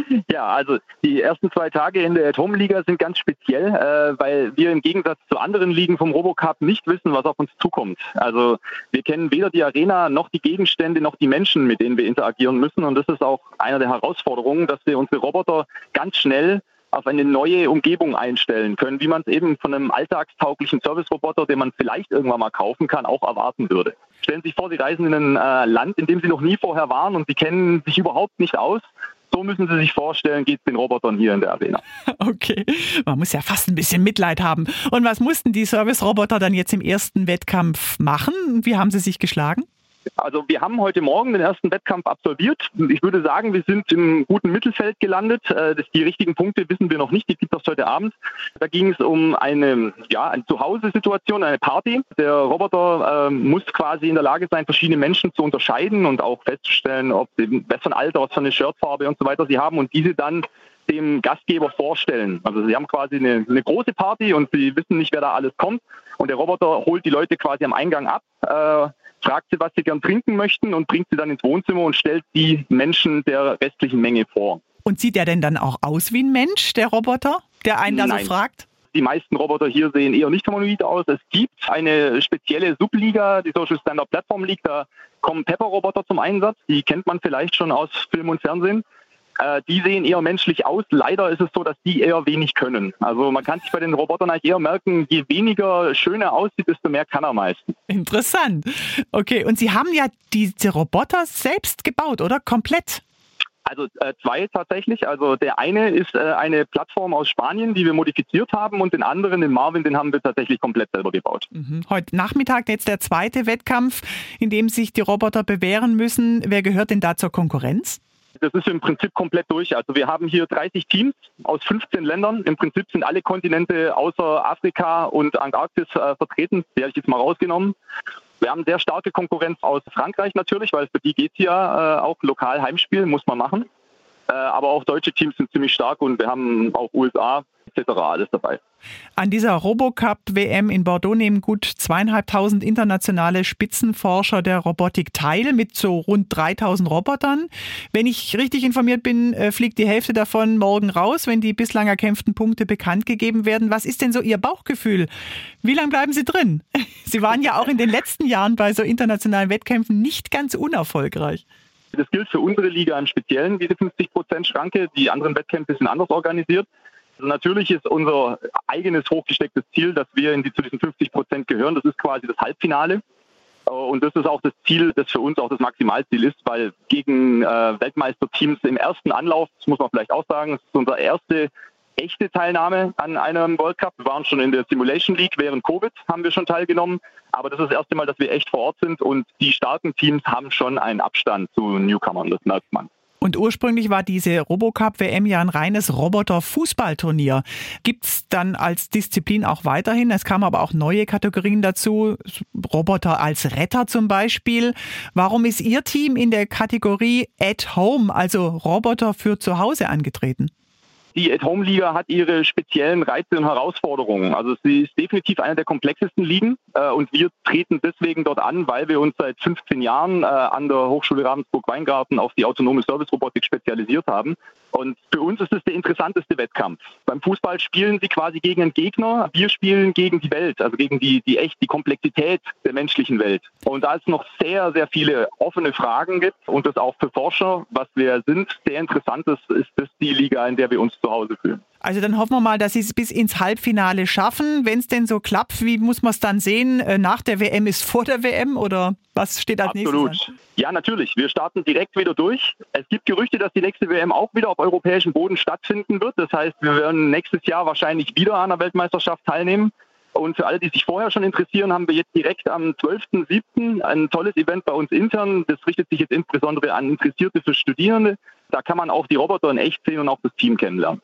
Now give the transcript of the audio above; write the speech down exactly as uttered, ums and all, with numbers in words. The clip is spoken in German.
Ja, also die ersten zwei Tage in der At-Home-Liga sind ganz speziell, äh, weil wir im Gegensatz zu anderen Ligen vom RoboCup nicht wissen, was auf uns zukommt. Also wir kennen weder die Arena noch die Gegenstände noch die Menschen, mit denen wir interagieren müssen. Und das ist auch eine der Herausforderungen, dass wir unsere Roboter ganz schnell auf eine neue Umgebung einstellen können, wie man es eben von einem alltagstauglichen Service-Roboter, den man vielleicht irgendwann mal kaufen kann, auch erwarten würde. Stellen Sie sich vor, Sie reisen in ein äh, Land, in dem Sie noch nie vorher waren und Sie kennen sich überhaupt nicht aus. So müssen Sie sich vorstellen, geht es den Robotern hier in der Arena. Okay, man muss ja fast ein bisschen Mitleid haben. Und was mussten die Service-Roboter dann jetzt im ersten Wettkampf machen? Wie haben sie sich geschlagen? Also wir haben heute Morgen den ersten Wettkampf absolviert. Ich würde sagen, wir sind im guten Mittelfeld gelandet. Die richtigen Punkte wissen wir noch nicht, die gibt es heute Abend. Da ging es um eine, ja, eine Zuhause-Situation, eine Party. Der Roboter äh, muss quasi in der Lage sein, verschiedene Menschen zu unterscheiden und auch festzustellen, ob sie was für ein Alter, was für eine Shirtfarbe und so weiter sie haben und diese dann dem Gastgeber vorstellen. Also sie haben quasi eine, eine große Party und sie wissen nicht, wer da alles kommt. Und der Roboter holt die Leute quasi am Eingang ab, äh, fragt sie, was sie gern trinken möchten und bringt sie dann ins Wohnzimmer und stellt die Menschen der restlichen Menge vor. Und sieht der denn dann auch aus wie ein Mensch, der Roboter, der einen da so fragt? Die meisten Roboter hier sehen eher nicht humanoid aus. Es gibt eine spezielle Subliga, die Social Standard Platform League, da kommen Pepper-Roboter zum Einsatz. Die kennt man vielleicht schon aus Film und Fernsehen. Die sehen eher menschlich aus. Leider ist es so, dass die eher wenig können. Also man kann sich bei den Robotern eigentlich eher merken, je weniger schön er aussieht, desto mehr kann er meistens. Interessant. Okay, und Sie haben ja diese Roboter selbst gebaut, oder? Komplett? Also äh, zwei tatsächlich. Also der eine ist äh, eine Plattform aus Spanien, die wir modifiziert haben, und den anderen, den Marvin, den haben wir tatsächlich komplett selber gebaut. Mhm. Heute Nachmittag jetzt der zweite Wettkampf, in dem sich die Roboter bewähren müssen. Wer gehört denn da zur Konkurrenz? Das ist im Prinzip komplett durch. Also wir haben hier dreißig Teams aus fünfzehn Ländern. Im Prinzip sind alle Kontinente außer Afrika und Antarktis äh, vertreten. Die habe ich jetzt mal rausgenommen. Wir haben sehr starke Konkurrenz aus Frankreich natürlich, weil für die geht es ja äh, auch lokal Heimspiel, muss man machen. Äh, aber auch deutsche Teams sind ziemlich stark und wir haben auch U S A et cetera alles dabei. An dieser RoboCup-W M in Bordeaux nehmen gut zweieinhalbtausend internationale Spitzenforscher der Robotik teil mit so rund dreitausend Robotern. Wenn ich richtig informiert bin, fliegt die Hälfte davon morgen raus, wenn die bislang erkämpften Punkte bekannt gegeben werden. Was ist denn so Ihr Bauchgefühl? Wie lange bleiben Sie drin? Sie waren ja auch in den letzten Jahren bei so internationalen Wettkämpfen nicht ganz unerfolgreich. Das gilt für unsere Liga im Speziellen, diese fünfzig Prozent Schranke. Die anderen Wettkämpfe sind anders organisiert. Also natürlich ist unser eigenes hochgestecktes Ziel, dass wir in die, zu diesen fünfzig Prozent gehören. Das ist quasi das Halbfinale. Und das ist auch das Ziel, das für uns auch das Maximalziel ist, weil gegen äh, Weltmeisterteams im ersten Anlauf, das muss man vielleicht auch sagen, das ist unsere erste echte Teilnahme an einem World Cup. Wir waren schon in der Simulation League, während Covid haben wir schon teilgenommen. Aber das ist das erste Mal, dass wir echt vor Ort sind und die starken Teams haben schon einen Abstand zu Newcomern, das merkt man. Und ursprünglich war diese RoboCup-W M ja ein reines Roboter-Fußballturnier. Gibt es dann als Disziplin auch weiterhin? Es kamen aber auch neue Kategorien dazu, Roboter als Retter zum Beispiel. Warum ist Ihr Team in der Kategorie At Home, also Roboter für zu Hause, angetreten? Die At-Home-Liga hat ihre speziellen Reize und Herausforderungen. Also sie ist definitiv eine der komplexesten Ligen äh, und wir treten deswegen dort an, weil wir uns seit fünfzehn Jahren äh, an der Hochschule Ravensburg-Weingarten auf die autonome Service-Robotik spezialisiert haben. Und für uns ist es der interessanteste Wettkampf. Beim Fußball spielen sie quasi gegen einen Gegner, wir spielen gegen die Welt, also gegen die, die echt die Komplexität der menschlichen Welt. Und da es noch sehr, sehr viele offene Fragen gibt und das auch für Forscher, was wir sind, sehr interessant ist, ist das die Liga, in der wir uns zu Hause fühlen. Also dann hoffen wir mal, dass Sie es bis ins Halbfinale schaffen. Wenn es denn so klappt, wie muss man es dann sehen? Nach der W M ist vor der W M oder was steht als nächstes an? Absolut. Ja, natürlich. Wir starten direkt wieder durch. Es gibt Gerüchte, dass die nächste W M auch wieder auf europäischem Boden stattfinden wird. Das heißt, wir werden nächstes Jahr wahrscheinlich wieder an der Weltmeisterschaft teilnehmen. Und für alle, die sich vorher schon interessieren, haben wir jetzt direkt am zwölften siebten ein tolles Event bei uns intern. Das richtet sich jetzt insbesondere an Interessierte für Studierende. Da kann man auch die Roboter in echt sehen und auch das Team kennenlernen.